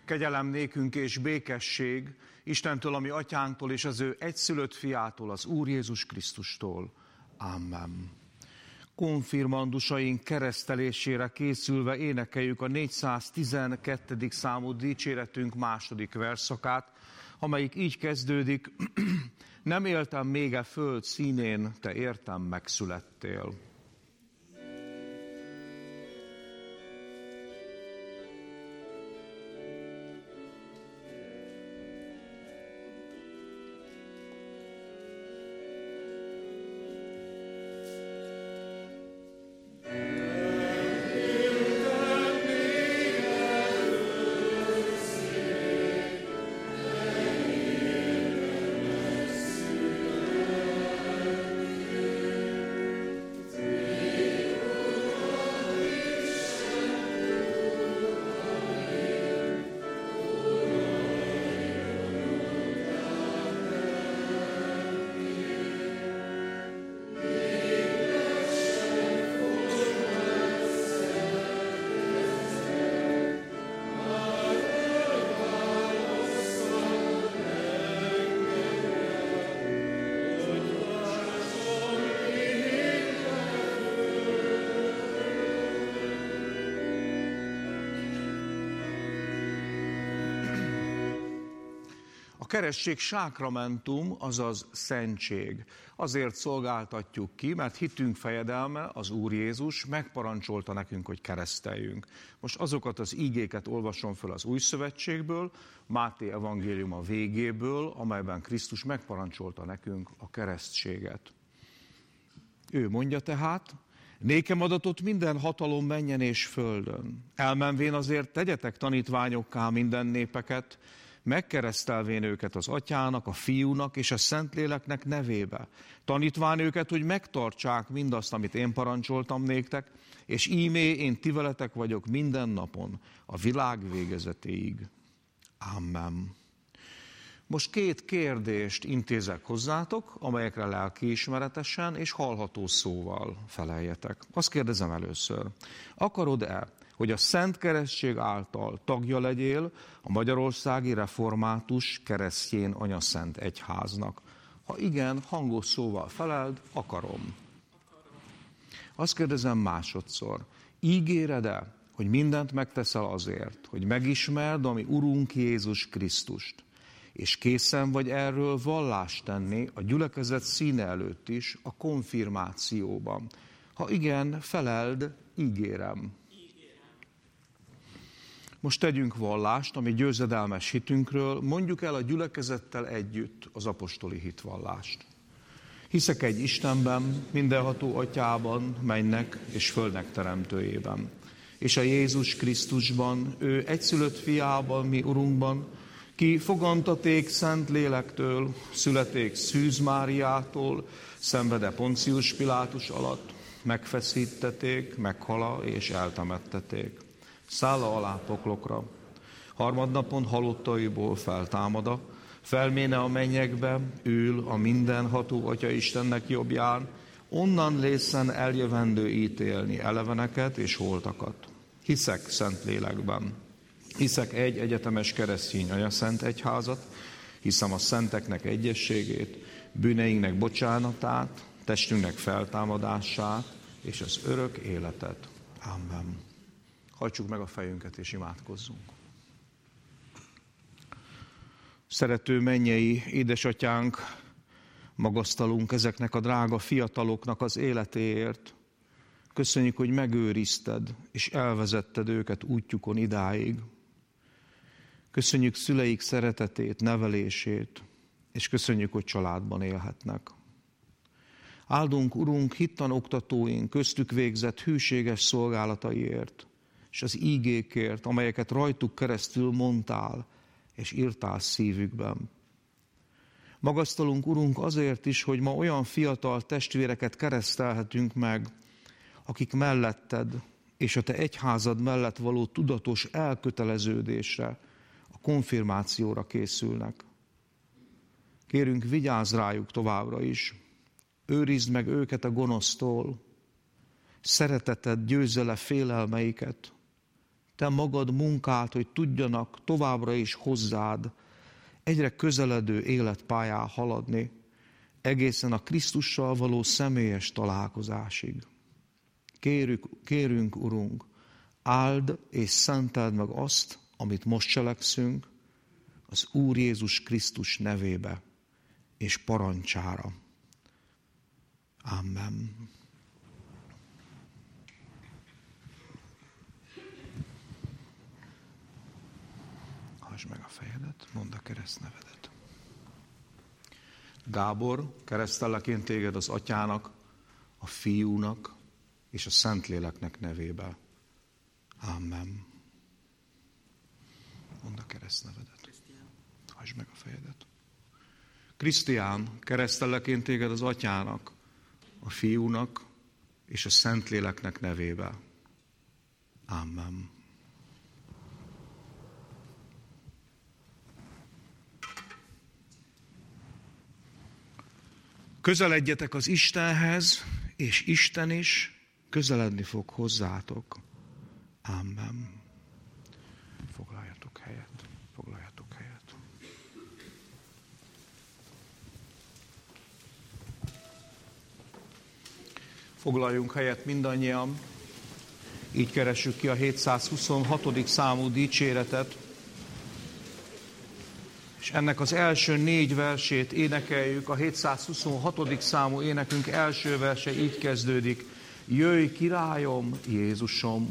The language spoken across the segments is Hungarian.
Kegyelem nékünk és békesség Istentől, ami atyánktól, és az ő egyszülött fiától, az Úr Jézus Krisztustól. Amen. Konfirmandusaink keresztelésére készülve énekeljük a 412. számú dicséretünk második verszakát, amelyik így kezdődik: nem éltem még a föld színén, te értem megszülettél. A keresztség sákramentum, azaz szentség. Azért szolgáltatjuk ki, mert hitünk fejedelme, az Úr Jézus megparancsolta nekünk, hogy kereszteljünk. Most azokat az ígéket olvasom föl az Új Szövetségből, Máté evangélium a végéből, amelyben Krisztus megparancsolta nekünk a keresztséget. Ő mondja tehát: nékem adatott minden hatalom mennyen és földön. Elmenvén azért tegyetek tanítványokká minden népeket, megkeresztelvén őket az Atyának, a Fiúnak és a Szentléleknek nevébe, tanítván őket, hogy megtartsák mindazt, amit én parancsoltam néktek, és ímé én ti veletek vagyok minden napon, a világ végezetéig. Amen. Most 2 kérdést intézek hozzátok, amelyekre lelkiismeretesen és hallható szóval feleljetek. Azt kérdezem először: akarod-e, hogy a Szent Keresztség által tagja legyél a Magyarországi Református Keresztjén Anyaszent Egyháznak? Ha igen, hangos szóval feleld: akarom. Azt kérdezem másodszor: ígéred-e, hogy mindent megteszel azért, hogy megismerd a mi Urunk Jézus Krisztust, és készen vagy erről vallást tenni a gyülekezet színe előtt is, a konfirmációban? Ha igen, feleld: ígérem. Most tegyünk vallást a mi győzedelmes hitünkről, mondjuk el a gyülekezettel együtt az apostoli hitvallást. Hiszek egy Istenben, mindenható Atyában, mennek és földnek teremtőjében, és a Jézus Krisztusban, ő egyszülött fiában, mi Urunkban, ki fogantaték Szent Lélektől, születék Szűz Máriától, szenvede Poncius Pilátus alatt, megfeszítették, meghala és eltemetteték. Szálla alá poklokra, harmadnapon halottaiból feltámada, felméne a mennyekbe, ül a mindenható Atya Istennek jobbján, onnan lészen eljövendő ítélni eleveneket és holtakat. Hiszek Szentlélekben, hiszek egy egyetemes keresztény anyaszent egyházat, hiszem a szenteknek egyességét, bűneinknek bocsánatát, testünknek feltámadását és az örök életet. Amen. Hajtsuk meg a fejünket és imádkozzunk. Szerető mennyei édesatyánk, magasztalunk ezeknek a drága fiataloknak az életéért. Köszönjük, hogy megőrizted és elvezetted őket útjukon idáig. Köszönjük szüleik szeretetét, nevelését, és köszönjük, hogy családban élhetnek. Áldunk, Urunk, hittanoktatóink köztük végzett hűséges szolgálataiért, és az ígékért, amelyeket rajtuk keresztül mondtál, és írtál szívükben. Magasztalunk, Urunk, azért is, hogy ma olyan fiatal testvéreket keresztelhetünk meg, akik melletted és a te egyházad mellett való tudatos elköteleződésre, a konfirmációra készülnek. Kérünk, vigyázz rájuk továbbra is, őrizd meg őket a gonosztól, szereteted győzze le félelmeiket, te magad munkált, hogy tudjanak továbbra is hozzád egyre közeledő életpályán haladni, egészen a Krisztussal való személyes találkozásig. Kérünk, Urunk, áld és szenteld meg azt, amit most cselekszünk, az Úr Jézus Krisztus nevébe és parancsára. Amen. Hajtsd meg a fejedet, mondd a keresztnevedet. Gábor, keresztellek én téged az Atyának, a Fiúnak és a Szentléleknek nevébe. Amen. Mondd a keresztnevedet. Hajtsd meg a fejedet. Krisztián, keresztellek én téged az Atyának, a Fiúnak és a Szentléleknek nevébe. Amen. Közeledjetek az Istenhez, és Isten is közeledni fog hozzátok. Amen. Foglaljatok helyet. Foglaljatok helyet. Foglaljunk helyet mindannyian. Így keressük ki a 726. számú dicséretet. És ennek az első 4 versét énekeljük. A 726. számú énekünk első verse így kezdődik. Jöjj, királyom, Jézusom!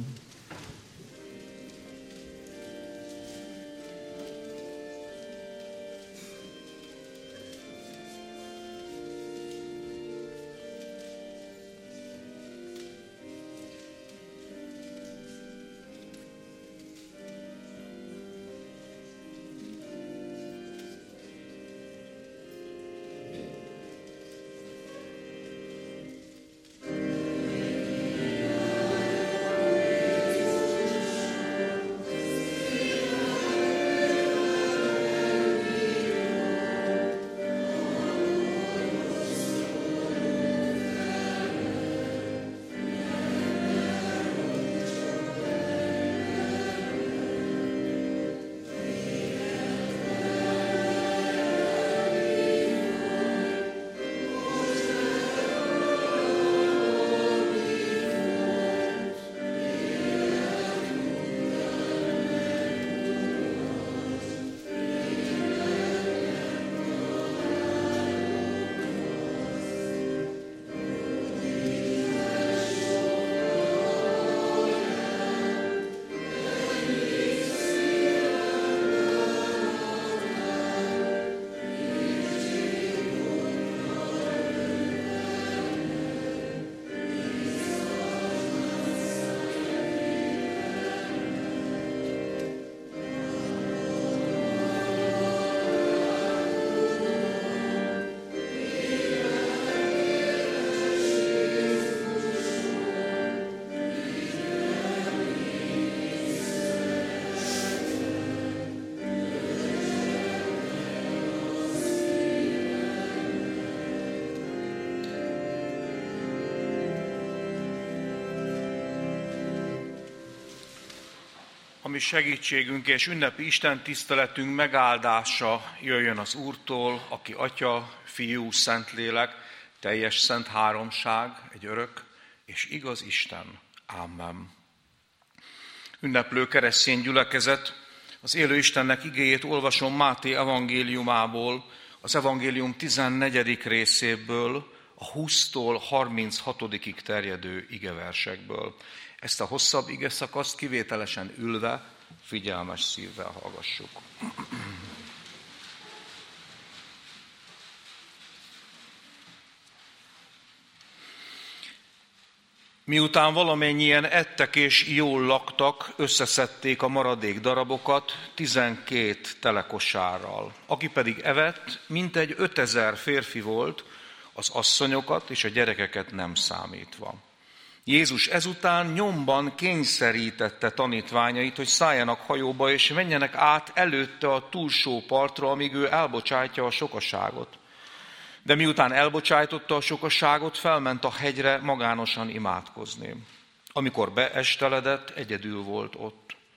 A mi segítségünk és ünnepi Isten tiszteletünk megáldása jöjjön az Úrtól, aki Atya, Fiú, Szentlélek, teljes szent háromság, egy örök és igaz Isten. Amen. Ünneplő keresztény gyülekezet, az élő Istennek igéjét olvasom Máté evangéliumából, az evangélium 14. részéből, a 20-tól 36-ig terjedő igeversekből. Ezt a hosszabb igeszakaszt kivételesen ülve, figyelmes szívvel hallgassuk. Miután valamennyien ettek és jól laktak, összeszedték a maradék darabokat 12 telekosárral. Aki pedig evett, mintegy 5000 férfi volt, az asszonyokat és a gyerekeket nem számítva. Jézus ezután nyomban kényszerítette tanítványait, hogy szálljanak hajóba és menjenek át előtte a túlsó partra, amíg ő elbocsátja a sokaságot. De miután elbocsájtotta a sokaságot, felment a hegyre magánosan imádkozni. Amikor beesteledett, egyedül volt ott.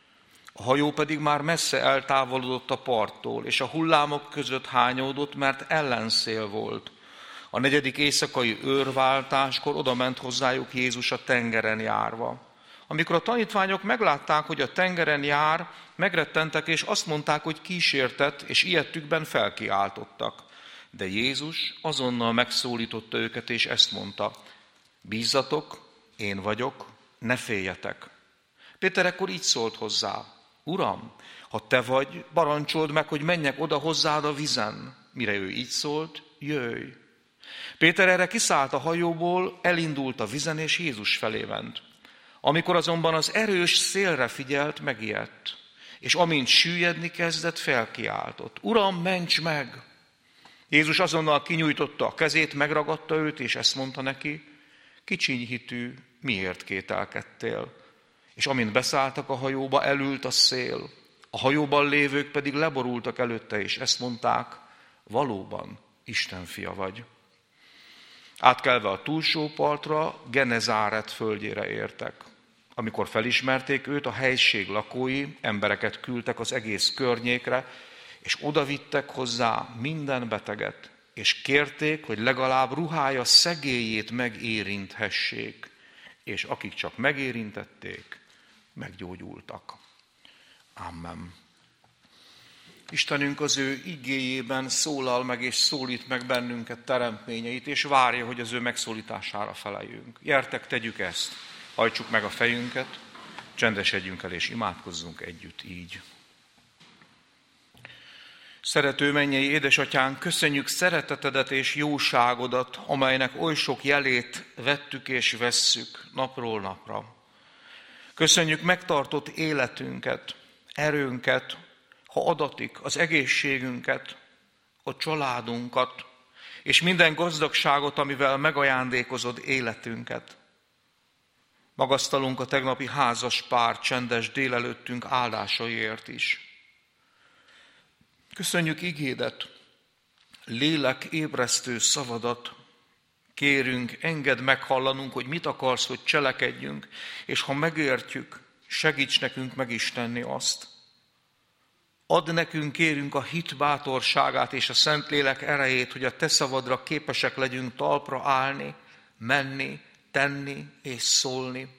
A hajó pedig már messze eltávolodott a parttól, és a hullámok között hányódott, mert ellenszél volt. A 4. éjszakai őrváltáskor odament hozzájuk Jézus a tengeren járva. Amikor a tanítványok meglátták, hogy a tengeren jár, megrettentek, és azt mondták, hogy kísértett, és ijedtükben felkiáltottak. De Jézus azonnal megszólította őket, és ezt mondta: bízzatok, én vagyok, ne féljetek. Péter ekkor így szólt hozzá: Uram, ha te vagy, parancsold meg, hogy menjek oda hozzád a vizen. Mire ő így szólt: jöjj. Péter erre kiszállt a hajóból, elindult a vizen, és Jézus felé ment. Amikor azonban az erős szélre figyelt, megijedt, és amint süllyedni kezdett, felkiáltott: Uram, ments meg! Jézus azonnal kinyújtotta a kezét, megragadta őt, és ezt mondta neki: kicsiny hitű, miért kételkedtél? És amint beszálltak a hajóba, elült a szél. A hajóban lévők pedig leborultak előtte, és ezt mondták: valóban Isten fia vagy. Átkelve a túlsó partra, Genezáret földjére értek. Amikor felismerték őt, a helység lakói embereket küldtek az egész környékre, és odavittek hozzá minden beteget, és kérték, hogy legalább ruhája szegélyét megérinthessék, és akik csak megérintették, meggyógyultak. Amen. Istenünk az ő igéjében szólal meg és szólít meg bennünket teremtményeit, és várja, hogy az ő megszólítására feleljünk. Gyertek, tegyük ezt, hajtsuk meg a fejünket, csendesedjünk el és imádkozzunk együtt így. Szerető mennyei édesatyánk, köszönjük szeretetedet és jóságodat, amelynek oly sok jelét vettük és vesszük napról napra. Köszönjük megtartott életünket, erőnket, ha adatik, az egészségünket, a családunkat, és minden gazdagságot, amivel megajándékozod életünket. Magasztalunk a tegnapi házas pár csendes délelőttünk áldásaiért is. Köszönjük igédet, lélek ébresztő szavadat. Kérünk, engedd meghallanunk, hogy mit akarsz, hogy cselekedjünk, és ha megértjük, segíts nekünk meg is tenni azt. Add nekünk, kérünk, a hit bátorságát és a Szentlélek erejét, hogy a te szavadra képesek legyünk talpra állni, menni, tenni és szólni.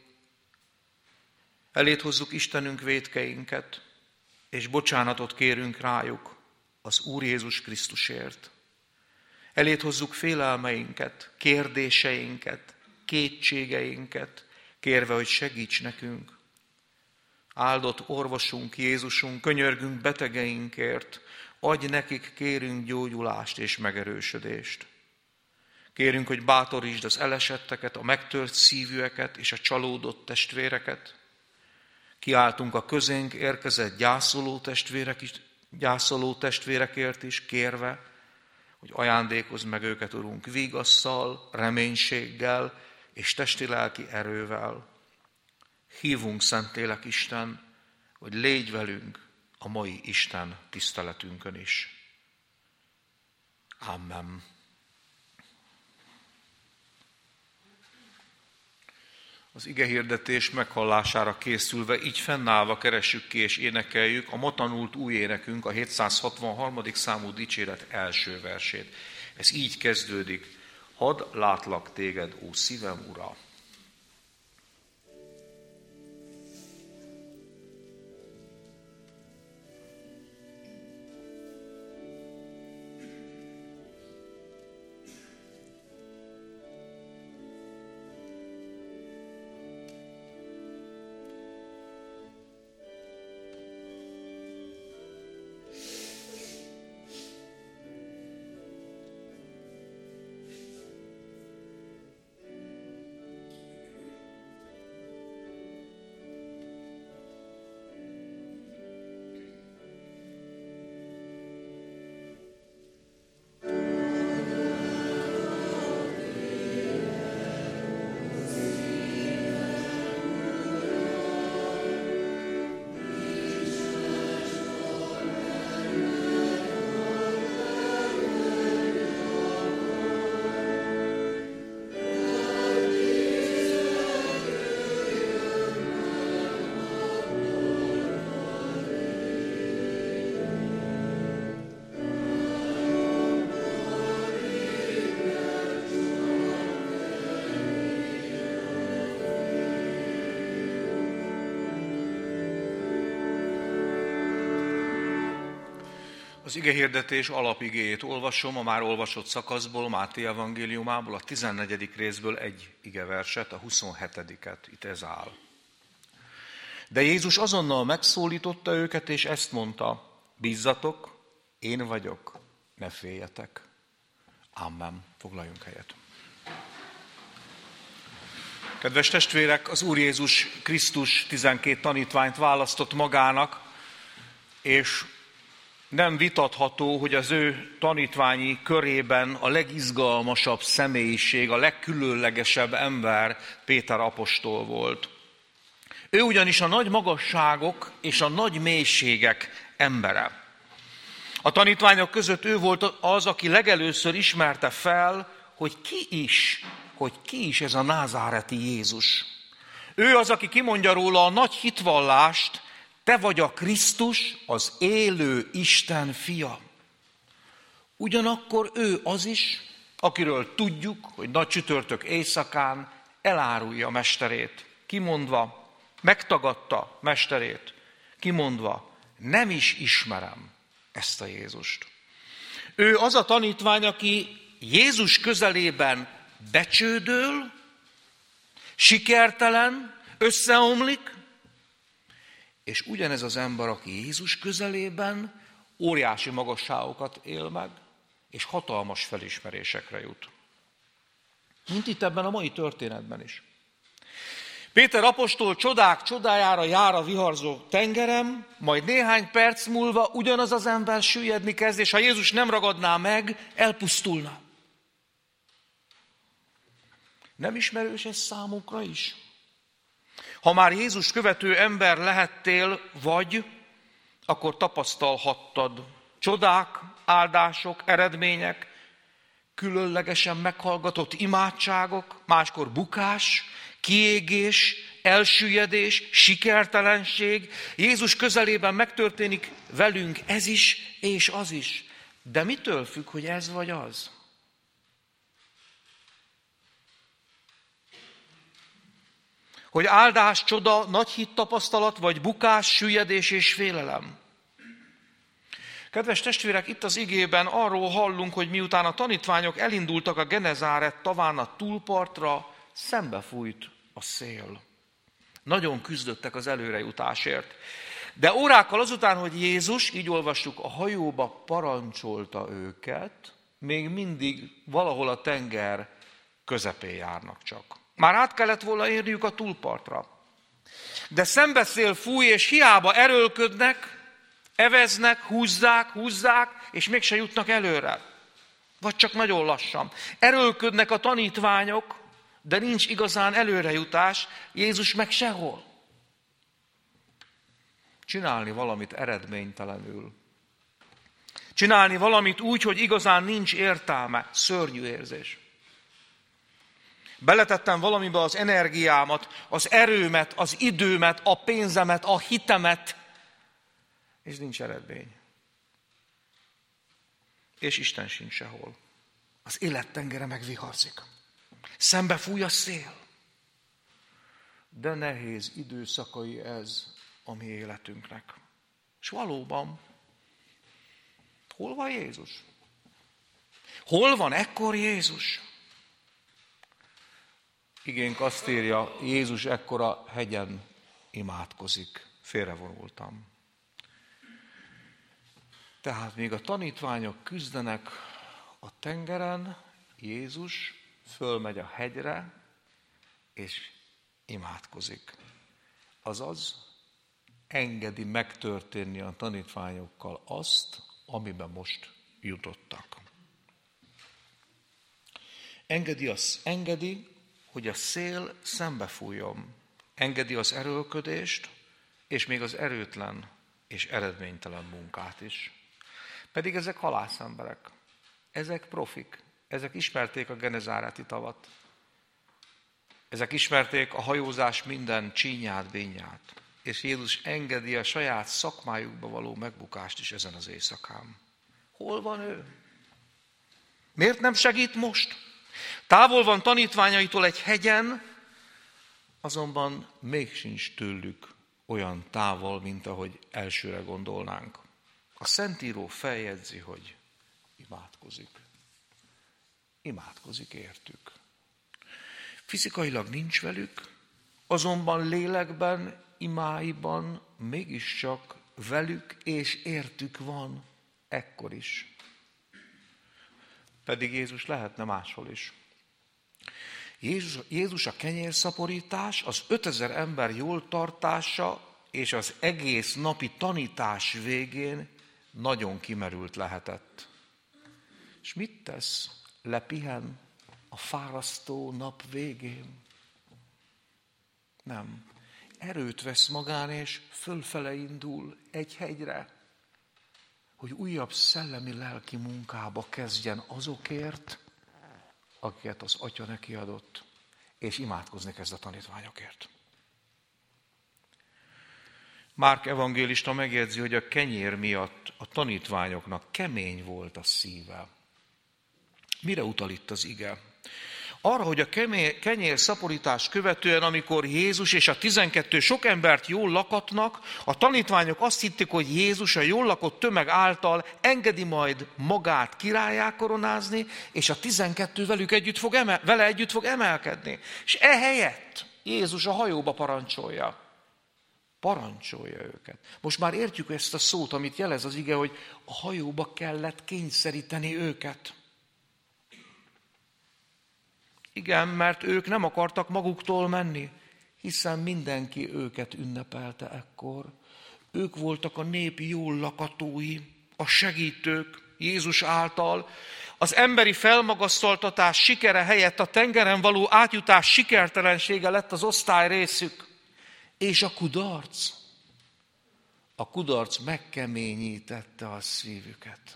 Eléd hozzuk Istenünk vétkeinket, és bocsánatot kérünk rájuk az Úr Jézus Krisztusért. Eléd hozzuk félelmeinket, kérdéseinket, kétségeinket, kérve, hogy segíts nekünk. Áldott orvosunk, Jézusunk, könyörgünk betegeinkért, adj nekik, kérünk, gyógyulást és megerősödést. Kérünk, hogy bátorítsd az elesetteket, a megtört szívűeket és a csalódott testvéreket. Kiáltunk a közénk érkezett gyászoló testvérekért is, kérve, hogy ajándékozd meg őket, Urunk, vigasszal, reménységgel és testi-lelki erővel. Hívunk, Szentlélek Isten, hogy légy velünk a mai Isten tiszteletünkön is. Amen. Az igehirdetés meghallására készülve, így fennállva keressük ki és énekeljük a ma tanult új énekünk, a 763. számú dicséret első versét. Ez így kezdődik: hadd látlak téged, ó szívem, Ura! Az igehirdetés alapigéjét olvasom, a már olvasott szakaszból, Máté evangéliumából, a 14. részből egy igeverset, a 27-et, itt ez áll. De Jézus azonnal megszólította őket, és ezt mondta: bízzatok, én vagyok, ne féljetek. Amen. Foglaljunk helyet. Kedves testvérek, az Úr Jézus Krisztus 12 tanítványt választott magának, és nem vitatható, hogy az ő tanítványi körében a legizgalmasabb személyiség, a legkülönlegesebb ember Péter apostol volt. Ő ugyanis a nagy magasságok és a nagy mélységek embere. A tanítványok között ő volt az, aki legelőször ismerte fel, hogy ki is ez a názáreti Jézus. Ő az, aki kimondja róla a nagy hitvallást: te vagy a Krisztus, az élő Isten fia. Ugyanakkor ő az is, akiről tudjuk, hogy nagy csütörtök éjszakán elárulja a mesterét, kimondva, megtagadta mesterét, kimondva, nem is ismerem ezt a Jézust. Ő az a tanítvány, aki Jézus közelében becsődöl, sikertelen, összeomlik, és ugyanez az ember, aki Jézus közelében óriási magasságokat él meg, és hatalmas felismerésekre jut. Mint itt ebben a mai történetben is. Péter apostol csodák csodájára jár a viharzó tengeren, majd néhány perc múlva ugyanaz az ember süllyedni kezd, és ha Jézus nem ragadná meg, elpusztulna. Nem ismerős ez számunkra is? Ha már Jézus követő ember lehettél, akkor tapasztalhattad csodák, áldások, eredmények, különlegesen meghallgatott imádságok, máskor bukás, kiégés, elsüllyedés, sikertelenség. Jézus közelében megtörténik velünk ez is és az is. De mitől függ, hogy ez vagy az? Hogy áldás, csoda, nagy hittapasztalat, vagy bukás, süllyedés és félelem. Kedves testvérek, itt az igében arról hallunk, hogy miután a tanítványok elindultak a Genezáret taván a túlpartra, szembefújt a szél. Nagyon küzdöttek az előrejutásért. De órákkal azután, hogy Jézus, így olvastuk, a hajóba parancsolta őket, még mindig valahol a tenger közepén járnak csak. Már át kellett volna érniük a túlpartra. De szembeszél fúj, és hiába erőlködnek, eveznek, húzzák, és mégse jutnak előre. Vagy csak nagyon lassan. Erőlködnek a tanítványok, de nincs igazán előrejutás, Jézus meg sehol. Csinálni valamit eredménytelenül. Csinálni valamit úgy, hogy igazán nincs értelme, szörnyű érzés. Beletettem valamibe az energiámat, az erőmet, az időmet, a pénzemet, a hitemet, és nincs eredmény. És Isten sincs sehol. Az élet tengere megviharzik. Szembe fúj a szél. De nehéz időszakai ez a mi életünknek. És valóban, hol van Jézus? Hol van ekkor Jézus? Igénk azt írja, Jézus ekkor a hegyen imádkozik. Félrevonultam. Tehát még a tanítványok küzdenek a tengeren, Jézus fölmegy a hegyre, és imádkozik. Azaz, engedi megtörténni a tanítványokkal azt, amiben most jutottak. Engedi, hogy a szél szembefújjon. Engedi az erőlködést, és még az erőtlen és eredménytelen munkát is. Pedig ezek halászemberek, ezek profik, ezek ismerték a Genezáreti tavat. Ezek ismerték a hajózás minden csínyát, bényát. És Jézus engedi a saját szakmájukba való megbukást is ezen az éjszakán. Hol van ő? Miért nem segít most? Távol van tanítványaitól egy hegyen, azonban még sincs tőlük olyan távol, mint ahogy elsőre gondolnánk. A Szentíró feljegyzi, hogy imádkozik. Imádkozik értük. Fizikailag nincs velük, azonban lélekben, imáiban mégiscsak velük és értük van, ekkor is. Pedig Jézus lehetne máshol is. Jézus a kenyérszaporítás, az 5000 ember jól tartása és az egész napi tanítás végén nagyon kimerült lehetett. És mit tesz? Lepihen a fárasztó nap végén? Nem. Erőt vesz magán, és fölfele indul egy hegyre, hogy újabb szellemi-lelki munkába kezdjen azokért, akiket az Atya neki adott, és imádkozni kezd a tanítványokért. Márk evangélista megjegyzi, hogy a kenyér miatt a tanítványoknak kemény volt a szíve. Mire utal itt az ige? Arra, hogy a kenyér szaporítás követően, amikor Jézus és a 12 sok embert jól lakatnak, a tanítványok azt hitték, hogy Jézus a jól lakott tömeg által engedi majd magát királlyá koronázni, és a 12 vele együtt fog emelkedni. És ehelyett Jézus a hajóba parancsolja. Parancsolja őket. Most már értjük ezt a szót, amit jelez az ige, hogy a hajóba kellett kényszeríteni őket. Igen, mert ők nem akartak maguktól menni, hiszen mindenki őket ünnepelte ekkor. Ők voltak a nép jól lakatói, a segítők Jézus által. Az emberi felmagasztaltatás sikere helyett a tengeren való átjutás sikertelensége lett az osztály részük. És a kudarc megkeményítette a szívüket.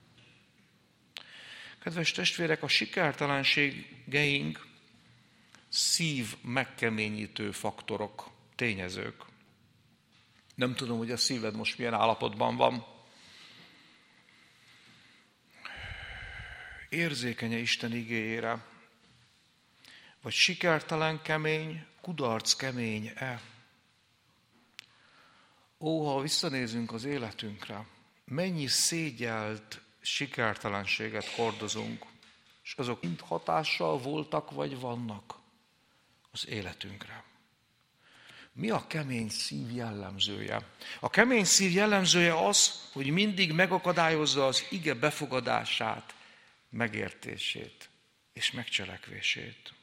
Kedves testvérek, a sikertelenségeink szív megkeményítő faktorok, tényezők. Nem tudom, hogy a szíved most milyen állapotban van. Érzékenye Isten igéjére? Vagy sikertelen kemény, kudarc kemény-e? Ó, ha visszanézünk az életünkre, mennyi szégyelt sikertelenséget hordozunk, és azok mind hatással voltak, vagy vannak az életünkre. Mi a kemény szív jellemzője? A kemény szív jellemzője az, hogy mindig megakadályozza az ige befogadását, megértését és megcselekvését.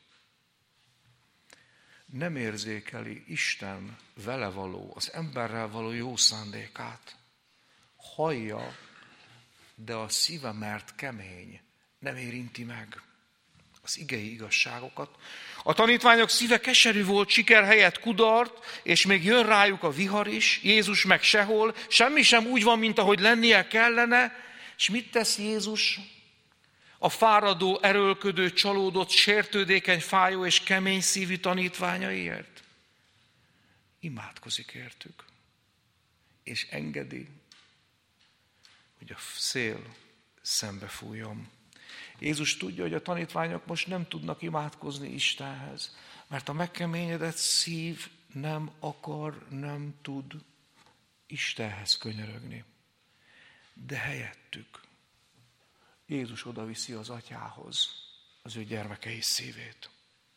Nem érzékeli Isten vele való, az emberrel való jó szándékát. Hallja, de a szíve, mert kemény, nem érinti meg az igei igazságokat. A tanítványok szíve keserű volt, siker helyett kudart, és még jön rájuk a vihar is, Jézus meg sehol, semmi sem úgy van, mint ahogy lennie kellene, és mit tesz Jézus? A fáradó, erőlködő, csalódott, sértődékeny, fájó és kemény szívű tanítványaiért? Imádkozik értük, és engedi, hogy a szél szembe fújjon. Jézus tudja, hogy a tanítványok most nem tudnak imádkozni Istenhez, mert a megkeményedett szív nem akar, nem tud Istenhez könyörögni. De helyettük Jézus odaviszi az Atyához az ő gyermekei szívét.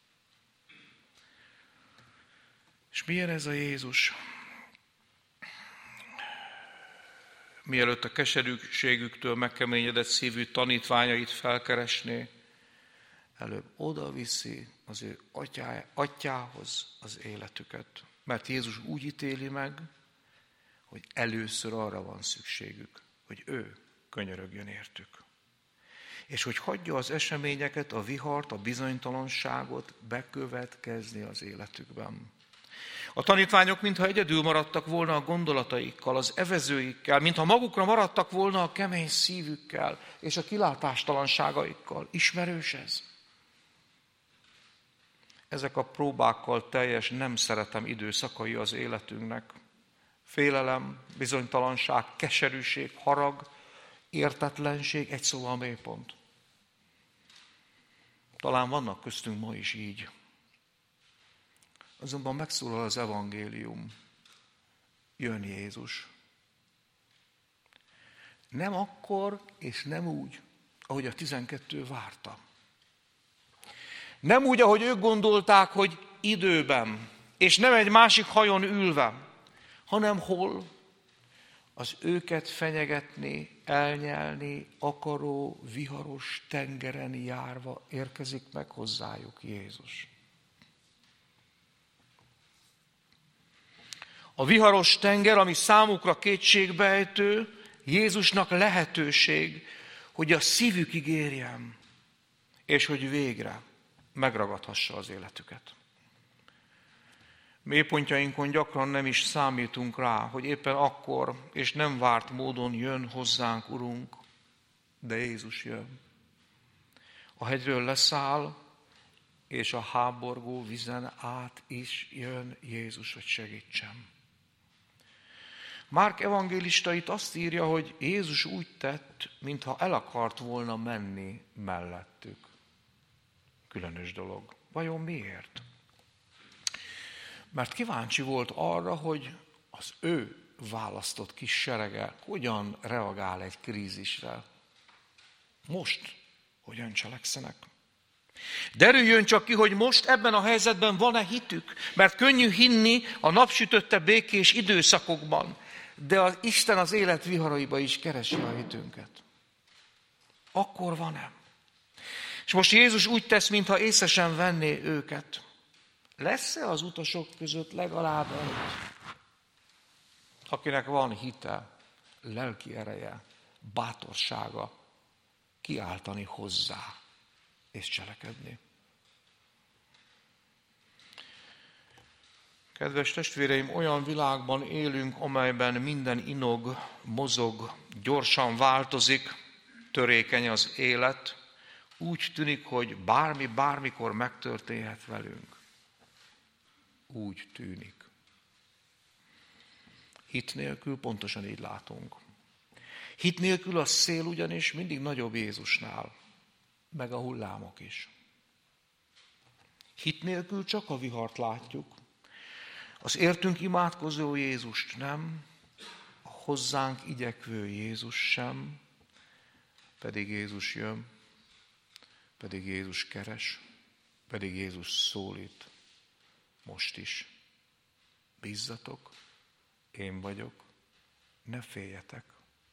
És milyen ez a Jézus? Mielőtt a keserűségüktől megkeményedett szívű tanítványait felkeresné, előbb odaviszi az ő atyához az életüket. Mert Jézus úgy ítéli meg, hogy először arra van szükségük, hogy ő könyörögjön értük. És hogy hagyja az eseményeket, a vihart, a bizonytalanságot bekövetkezni az életükben. A tanítványok mintha egyedül maradtak volna a gondolataikkal, az evezőikkel, mintha magukra maradtak volna a kemény szívükkel és a kilátástalanságaikkal. Ismerős ez? Ezek a próbákkal teljes nem szeretem időszakai az életünknek. Félelem, bizonytalanság, keserűség, harag, értetlenség, egy szóval mélypont. Talán vannak köztünk ma is így. Azonban megszólal az evangélium. Jön Jézus. Nem akkor, és nem úgy, ahogy a 12 várta. Nem úgy, ahogy ők gondolták, hogy időben, és nem egy másik hajon ülve, hanem hol? Az őket fenyegetni, elnyelni akaró, viharos tengeren járva érkezik meg hozzájuk Jézus. A viharos tenger, ami számukra kétségbejtő, Jézusnak lehetőség, hogy a szívükig érjen, és hogy végre megragadhassa az életüket. Mélypontjainkon gyakran nem is számítunk rá, hogy éppen akkor és nem várt módon jön hozzánk Urunk, de Jézus jön. A hegyről leszáll, és a háborgó vizen át is jön Jézus, hogy segítsen. Márk evangélista itt azt írja, hogy Jézus úgy tett, mintha el akart volna menni mellettük. Különös dolog. Vajon miért? Mert kíváncsi volt arra, hogy az ő választott kis serege hogyan reagál egy krízisre. Most hogyan cselekszenek. Derüljön csak ki, hogy most ebben a helyzetben van-e hitük, mert könnyű hinni a napsütötte békés időszakokban, de az Isten az élet viharaiba is keresi a hitünket. Akkor van-e? És most Jézus úgy tesz, mintha észre sem venné őket. Lesz-e az utasok között legalább egy, akinek van hite, lelki ereje, bátorsága kiáltani hozzá és cselekedni? Kedves testvéreim, olyan világban élünk, amelyben minden inog, mozog, gyorsan változik, törékeny az élet. Úgy tűnik, hogy bármi, bármikor megtörténhet velünk. Úgy tűnik. Hit nélkül pontosan így látunk. Hit nélkül a szél ugyanis mindig nagyobb Jézusnál, meg a hullámok is. Hit nélkül csak a vihart látjuk, az értünk imádkozó Jézust nem, a hozzánk igyekvő Jézus sem, pedig Jézus jön, pedig Jézus keres, pedig Jézus szólít. Most is. Bízzatok, én vagyok, ne féljetek.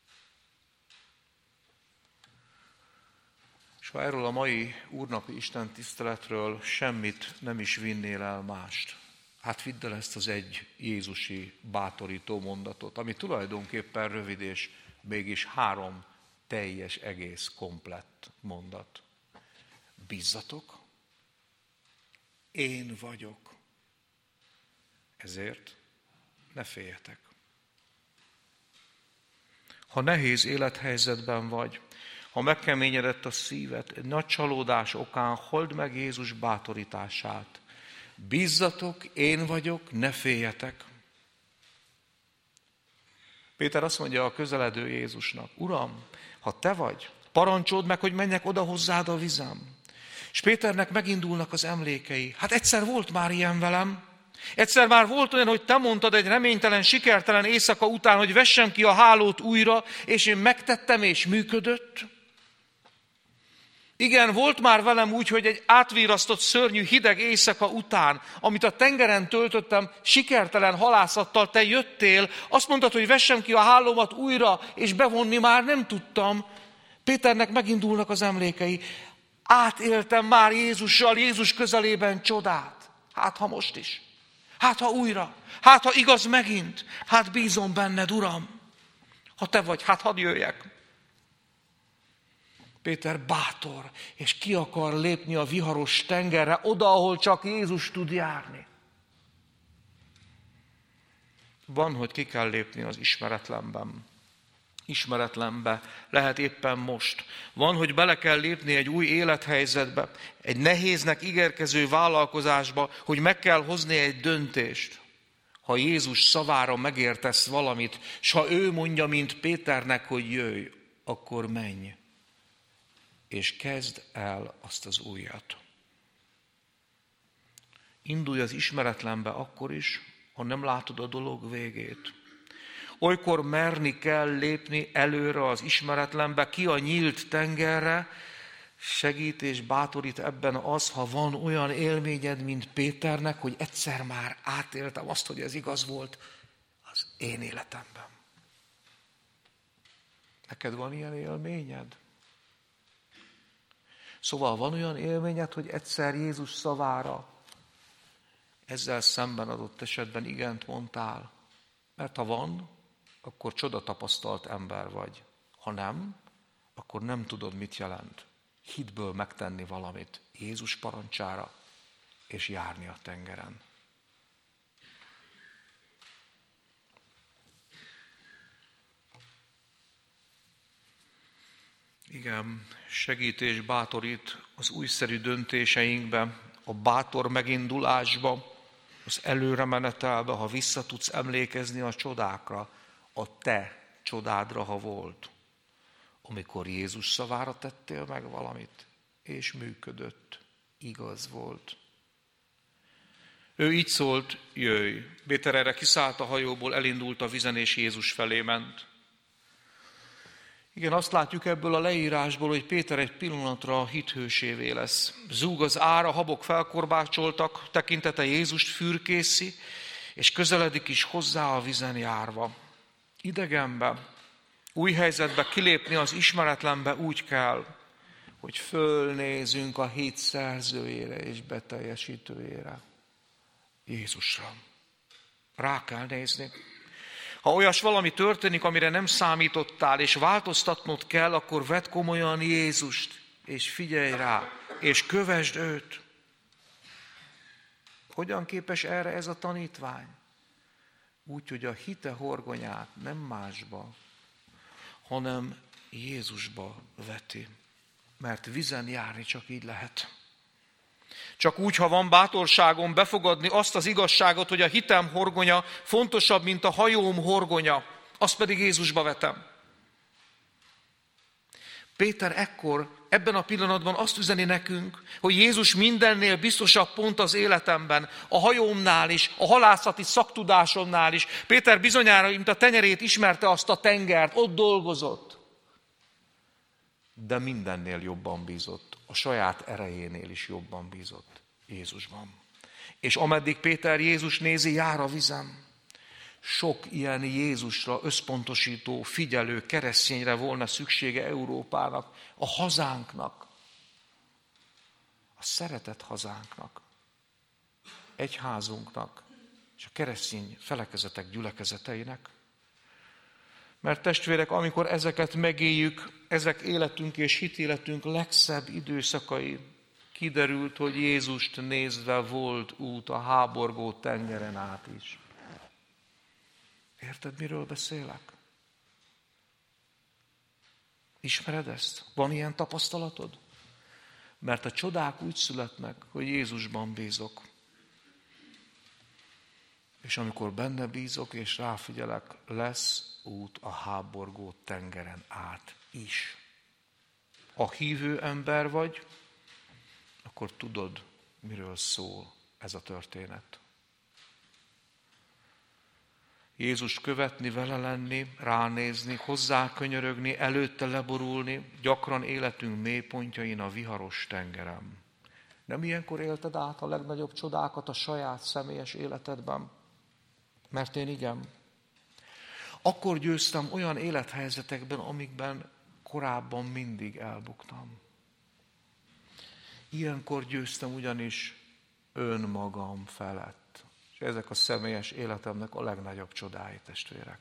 És ha erről a mai úrnapi Isten tiszteletről semmit nem is vinnél el mást, hát vidd el ezt az egy jézusi bátorító mondatot, ami tulajdonképpen rövid és mégis 3 teljes, egész, komplett mondat. Bízzatok, én vagyok. Ezért ne féljetek. Ha nehéz élethelyzetben vagy, ha megkeményedett a szíved, egy nagy csalódás okán halld meg Jézus bátorítását. Bízzatok, én vagyok, ne féljetek. Péter azt mondja a közeledő Jézusnak, Uram, ha te vagy, parancsold meg, hogy menjek oda hozzád a vizem. És Péternek megindulnak az emlékei. Hát egyszer volt már ilyen velem. Egyszer már volt olyan, hogy te mondtad egy reménytelen, sikertelen éjszaka után, hogy vessem ki a hálót újra, és én megtettem, és működött. Igen, volt már velem úgy, hogy egy átvírasztott, szörnyű, hideg éjszaka után, amit a tengeren töltöttem, sikertelen halászattal, te jöttél, azt mondtad, hogy vessem ki a hálómat újra, és bevonni már nem tudtam. Péternek megindulnak az emlékei. Átéltem már Jézussal, Jézus közelében csodát. Hát, ha most is. Hát, ha újra. Hát, ha igaz megint. Hát, bízom benned, Uram. Ha te vagy, hát hadd jöjjek. Péter bátor, és ki akar lépni a viharos tengerre, oda, ahol csak Jézus tud járni. Van, hogy ki kell lépni az ismeretlenben. Ismeretlenbe lehet éppen most. Van, hogy bele kell lépni egy új élethelyzetbe, egy nehéznek ígérkező vállalkozásba, hogy meg kell hozni egy döntést. Ha Jézus szavára megértesz valamit, s ha ő mondja, mint Péternek, hogy jöjj, akkor menj. És kezd el azt az újat. Indulj az ismeretlenbe akkor is, ha nem látod a dolog végét. Olykor merni kell lépni előre az ismeretlenbe, ki a nyílt tengerre. Segít és bátorít ebben az, ha van olyan élményed, mint Péternek, hogy egyszer már átéltem azt, hogy ez igaz volt az én életemben. Neked van ilyen élményed? Szóval van olyan élményed, hogy egyszer Jézus szavára ezzel szemben adott esetben igent mondtál? Mert ha van, akkor csodatapasztalt ember vagy. Ha nem, akkor nem tudod, mit jelent hitből megtenni valamit Jézus parancsára, és járni a tengeren. Igen, segít és bátorít az újszerű döntéseinkbe, a bátor megindulásba, az előremenetelbe, ha vissza tudsz emlékezni a csodákra, a te csodádra, ha volt. Amikor Jézus szavára tettél meg valamit, és működött, igaz volt. Ő így szólt, jöjj. Péter erre kiszállt a hajóból, elindult a vízen, és Jézus felé ment. Igen, azt látjuk ebből a leírásból, hogy Péter egy pillanatra hithősévé lesz. Zúg az ár, a habok felkorbácsoltak, tekintete Jézust fürkészi, és közeledik is hozzá a vízen járva. Idegenbe, új helyzetbe kilépni az ismeretlenbe úgy kell, hogy fölnézünk a hit szerzőjére és beteljesítőjére, Jézusra. Rá kell nézni. Ha olyas valami történik, amire nem számítottál, és változtatnod kell, akkor vedd komolyan Jézust, és figyelj rá, és kövesd őt. Hogyan képes erre ez a tanítvány? Úgy, hogy a hite horgonyát nem másba, hanem Jézusba veti. Mert vízen járni csak így lehet. Csak úgy, ha van bátorságom befogadni azt az igazságot, hogy a hitem horgonya fontosabb, mint a hajóm horgonya, azt pedig Jézusba vetem. Péter ekkor, ebben a pillanatban azt üzeni nekünk, hogy Jézus mindennél biztosabb pont az életemben, a hajómnál is, a halászati szaktudásomnál is. Péter bizonyára, mint a tenyerét ismerte azt a tengert, ott dolgozott. De mindennél jobban bízott, a saját erejénél is jobban bízott Jézusban. És ameddig Péter Jézus nézi, jár a vízen. Sok ilyen Jézusra összpontosító, figyelő keresztényre volna szüksége Európának, a hazánknak, a szeretett hazánknak, egyházunknak, és a keresztény felekezetek gyülekezeteinek. Mert testvérek, amikor ezeket megéljük, ezek életünk és hitéletünk legszebb időszakai, kiderült, hogy Jézust nézve volt út a háborgó tengeren át is. Érted, miről beszélek? Ismered ezt? Van ilyen tapasztalatod? Mert a csodák úgy születnek, hogy Jézusban bízok. És amikor benne bízok és ráfigyelek, lesz út a háborgó tengeren át is. Ha hívő ember vagy, akkor tudod, miről szól ez a történet. Jézus követni, vele lenni, ránézni, hozzá könyörögni, előtte leborulni, gyakran életünk mélypontjain a viharos tengeren. Nem ilyenkor élted át a legnagyobb csodákat a saját személyes életedben? Mert én igen. Akkor győztem olyan élethelyzetekben, amikben korábban mindig elbuktam. Ilyenkor győztem ugyanis önmagam felett. És ezek a személyes életemnek a legnagyobb csodái, testvérek.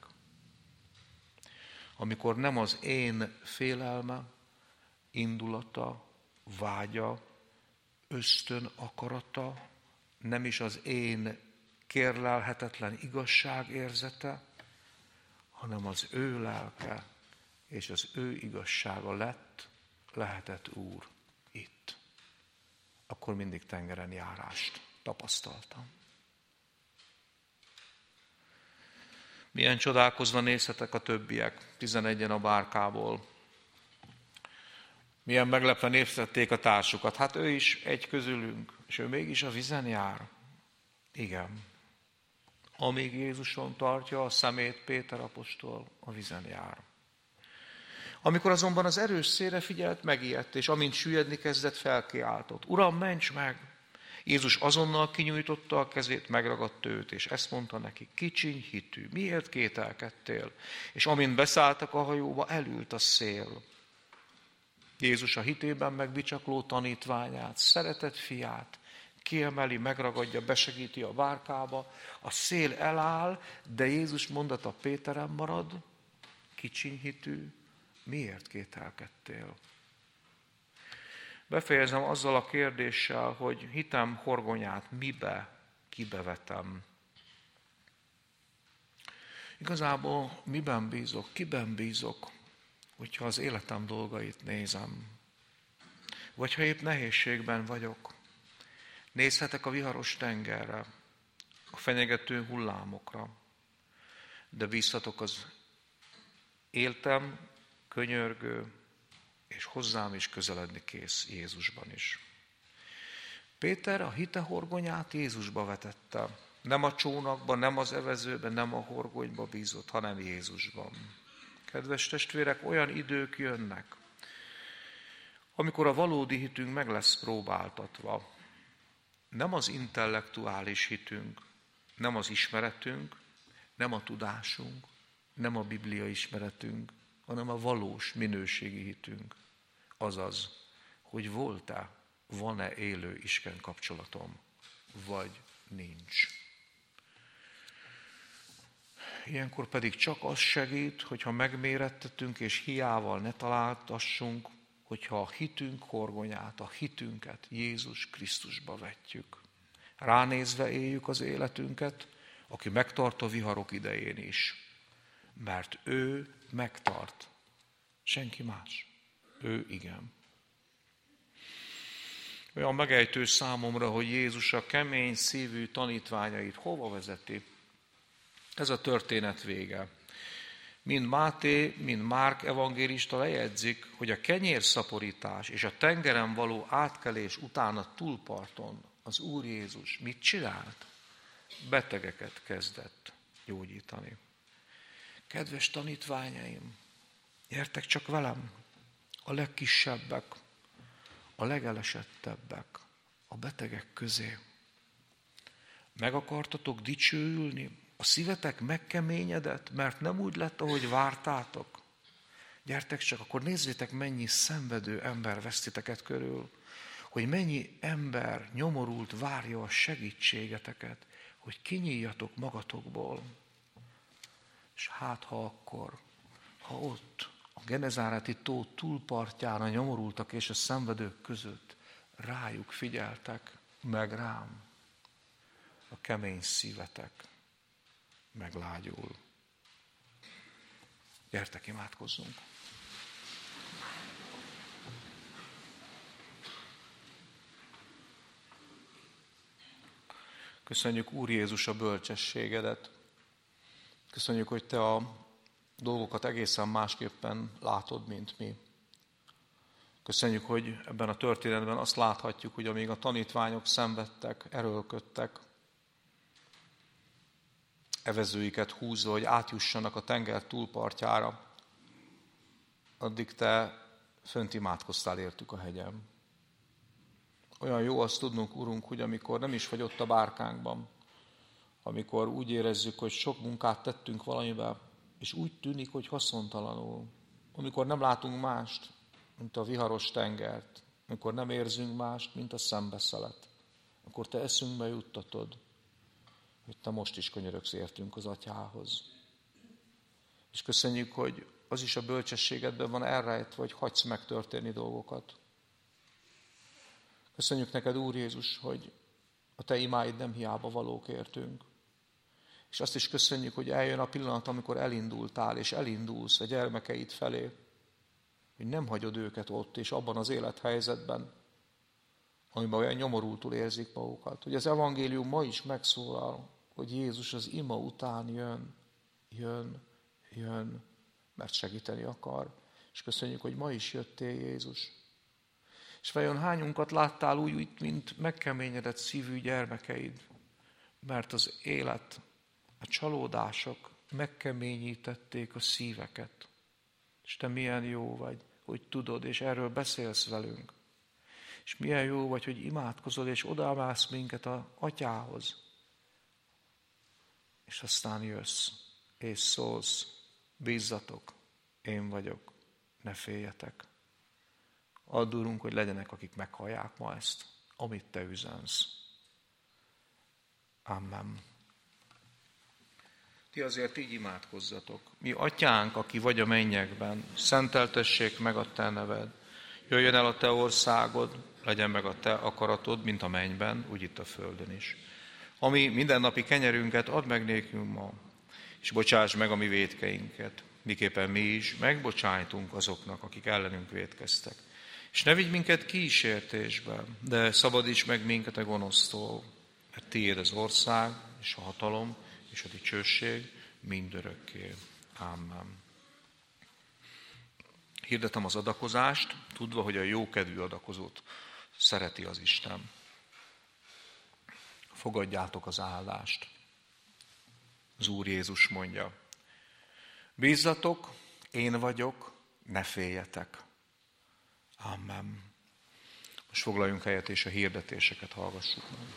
Amikor nem az én félelme, indulata, vágya, ösztön akarata, nem is az én kérlelhetetlen igazság érzete, hanem az ő lelke és az ő igazsága lehetett Úr itt. Akkor mindig tengeren járást tapasztaltam. Milyen csodálkozva nézhetek a többiek, 11-en a bárkából. Milyen meglepve nézhették a társukat. Hát ő is egy közülünk, és ő mégis a vízen jár. Igen. Amíg Jézuson tartja a szemét, Péter apostol a vizen jár. Amikor azonban az erős szélre figyelt, megijedt, és amint süllyedni kezdett, felkiáltott: Uram, ments meg! Jézus azonnal kinyújtotta a kezét, megragadta őt, és ezt mondta neki: kicsiny hitű, miért kételkedtél? És amint beszálltak a hajóba, elült a szél. Jézus a hitében megbicsakló tanítványát, szeretett fiát kiemeli, megragadja, besegíti a bárkába, a szél eláll, de Jézus mondata Péteren marad: kicsiny hitű, miért kételkedtél? Befejezem azzal a kérdéssel, hogy hitem horgonyát kibe vetem. Igazából miben bízok, kiben bízok, hogyha az életem dolgait nézem? Vagy ha épp nehézségben vagyok, nézhetek a viharos tengerre, a fenyegető hullámokra, de bízhatok az éltem, könyörgő, és hozzám is közeledni kész Jézusban is. Péter a hite horgonyát Jézusba vetette. Nem a csónakba, nem az evezőbe, nem a horgonyba bízott, hanem Jézusban. Kedves testvérek, olyan idők jönnek, amikor a valódi hitünk meg lesz próbáltatva. Nem az intellektuális hitünk, nem az ismeretünk, nem a tudásunk, nem a Biblia ismeretünk, hanem a valós minőségi hitünk. Azaz, hogy volt-e, van-e élő Isten kapcsolatom, vagy nincs. Ilyenkor pedig csak az segít, hogyha megmérettetünk és hiával ne találtassunk, hogyha a hitünk horgonyát, a hitünket Jézus Krisztusba vetjük. Ránézve éljük az életünket, aki megtart a viharok idején is. Mert ő megtart. Senki más. Ő igen. Olyan megejtő számomra, hogy Jézus a kemény szívű tanítványait hova vezeti. Ez a történet vége. Mind Máté, mind Márk evangélista lejegyzik, hogy a kenyérszaporítás és a tengeren való átkelés után a túlparton az Úr Jézus mit csinált? Betegeket kezdett gyógyítani. Kedves tanítványaim, gyertek csak velem, a legkisebbek, a legelesettebbek, a betegek közé. Meg akartatok dicsőülni? A szívetek megkeményedett, mert nem úgy lett, ahogy vártátok? Gyertek csak, akkor nézzétek, mennyi szenvedő ember vesztiteket körül, hogy mennyi ember nyomorult várja a segítségeteket, hogy kinyíljatok magatokból. És hát ha akkor, ha ott a Genezáreti tó túlpartján a nyomorultak és a szenvedők között rájuk figyeltek, meg rám, a kemény szívetek meglágyul. Gyertek, imádkozzunk! Köszönjük, Úr Jézus, a bölcsességedet. Köszönjük, hogy Te a dolgokat egészen másképpen látod, mint mi. Köszönjük, hogy ebben a történetben azt láthatjuk, hogy amíg a tanítványok szenvedtek, erőlködtek, evezőiket húzva, hogy átjussanak a tenger túlpartjára, addig Te fönt imádkoztál értük a hegyen. Olyan jó azt tudnunk, Urunk, hogy amikor nem is vagy ott a bárkánkban, amikor úgy érezzük, hogy sok munkát tettünk valamiben, és úgy tűnik, hogy haszontalanul, amikor nem látunk mást, mint a viharos tengert, amikor nem érzünk mást, mint a szembeszelet, akkor Te eszünkbe juttatod, hogy Te most is könyörögsz értünk az Atyához. És köszönjük, hogy az is a bölcsességedben van elrejtve, hogy hagysz megtörténni dolgokat. Köszönjük neked, Úr Jézus, hogy a Te imáid nem hiába valók értünk. És azt is köszönjük, hogy eljön a pillanat, amikor elindultál, és elindulsz a gyermekeid felé, hogy nem hagyod őket ott, és abban az élethelyzetben, amiben olyan nyomorultul érzik magukat. Hogy az evangélium ma is megszólal, hogy Jézus az ima után jön, mert segíteni akar. És köszönjük, hogy ma is jöttél, Jézus. És vajon hányunkat láttál úgy, mint megkeményedett szívű gyermekeid, mert az élet a csalódások megkeményítették a szíveket. És te milyen jó vagy, hogy tudod, és erről beszélsz velünk. És milyen jó vagy, hogy imádkozol, és odaállsz minket az Atyához. És aztán jössz, és szólsz, bízzatok, én vagyok, ne féljetek. Add, Urunk, hogy legyenek, akik meghallják ma ezt, amit te üzensz. Amen. Ti azért így imádkozzatok. Mi Atyánk, aki vagy a mennyekben, szenteltessék meg a te neved. Jöjjön el a te országod, legyen meg a te akaratod, mint a mennyben, úgy itt a földön is. Ami mindennapi kenyerünket add meg nékünk ma, és bocsáss meg a mi vétkeinket, miképpen mi is megbocsájtunk azoknak, akik ellenünk vétkeztek. És ne vigy minket kísértésbe, de szabadíts meg minket a gonosztól, mert tiéd az ország, és a hatalom, és a dicsőség mindörökké. Amen. Hirdetem az adakozást, tudva, hogy a jókedvű adakozót szereti az Isten. Fogadjátok az áldást. Az Úr Jézus mondja, bízzatok, én vagyok, ne féljetek. Amen. Most foglaljunk helyet, és a hirdetéseket hallgassuk meg.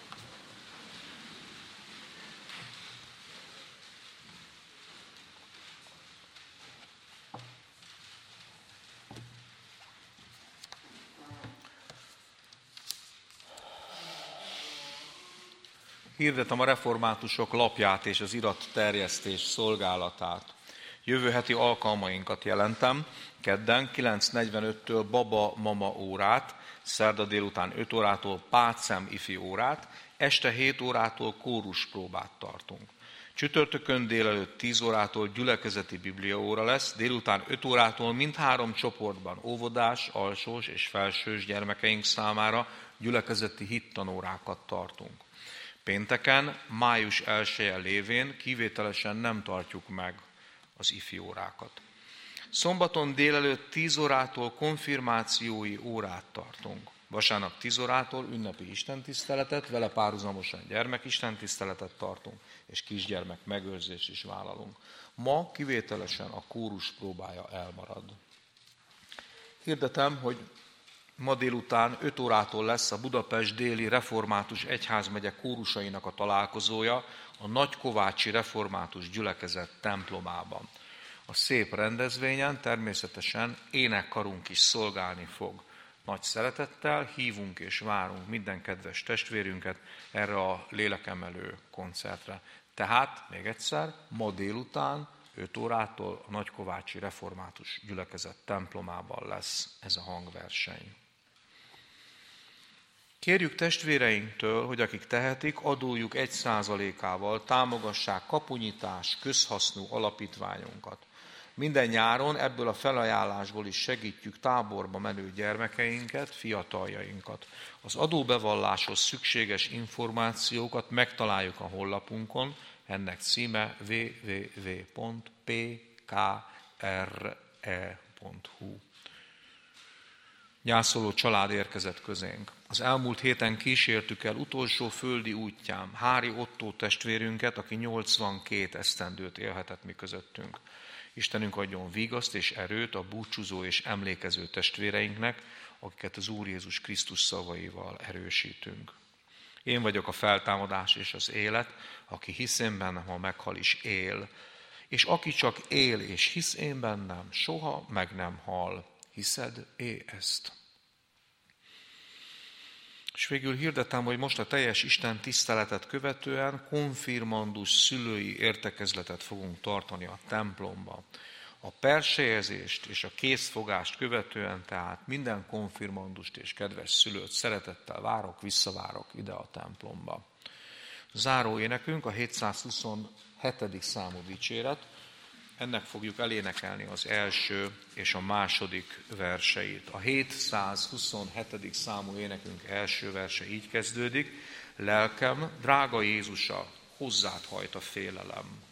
Hirdetem a reformátusok lapját és az iratterjesztés szolgálatát. Jövő heti alkalmainkat jelentem, kedden 9:45-től baba-mama órát, szerda délután 5 órától Pácem ifi órát, este 7 órától kóruspróbát tartunk. Csütörtökön délelőtt 10 órától gyülekezeti bibliaóra lesz, délután 5 órától mindhárom csoportban óvodás, alsós és felsős gyermekeink számára gyülekezeti hittanórákat tartunk. Pénteken, május 1-e lévén kivételesen nem tartjuk meg az ifi órákat. Szombaton délelőtt 10 órától konfirmációi órát tartunk. Vasárnap 10 órától ünnepi istentiszteletet, vele párhuzamosan gyermekistentiszteletet tartunk, és kisgyermek megőrzést is vállalunk. Ma kivételesen a kórus próbája elmarad. Hirdetem, hogy ma délután 5 órától lesz a Budapest déli református egyházmegye kórusainak a találkozója a Nagykovácsi Református Gyülekezet templomában. A szép rendezvényen természetesen énekkarunk is szolgálni fog. Nagy szeretettel hívunk és várunk minden kedves testvérünket erre a lélekemelő koncertre. Tehát, még egyszer, ma délután 5 órától a Nagykovácsi Református Gyülekezet templomában lesz ez a hangverseny. Kérjük testvéreinktől, hogy akik tehetik, adójuk 1%-ával támogassák kapunyitás közhasznú alapítványunkat. Minden nyáron ebből a felajánlásból is segítjük táborba menő gyermekeinket, fiataljainkat. Az adóbevalláshoz szükséges információkat megtaláljuk a honlapunkon, ennek címe www.pkre.hu. Gyászoló család érkezett közénk. Az elmúlt héten kísértük el utolsó földi útján Hári Ottó testvérünket, aki 82 esztendőt élhetett mi közöttünk. Istenünk adjon vigaszt és erőt a búcsúzó és emlékező testvéreinknek, akiket az Úr Jézus Krisztus szavaival erősítünk. Én vagyok a feltámadás és az élet, aki hisz én bennem, ha meghal is él. És aki csak él és hisz én bennem, soha meg nem hal. Hiszed ezt? És végül hirdetem, hogy most a teljes Isten tiszteletet követően konfirmandus szülői értekezletet fogunk tartani a templomba. A persejezést és a készfogást követően tehát minden konfirmandust és kedves szülőt szeretettel várok, visszavárok ide a templomba. Záró énekünk a 727. számú dicséret. Ennek fogjuk elénekelni az első és a második verseit. A 727. számú énekünk első verse így kezdődik. Lelkem, drága Jézusa, hozzád hajt a félelem.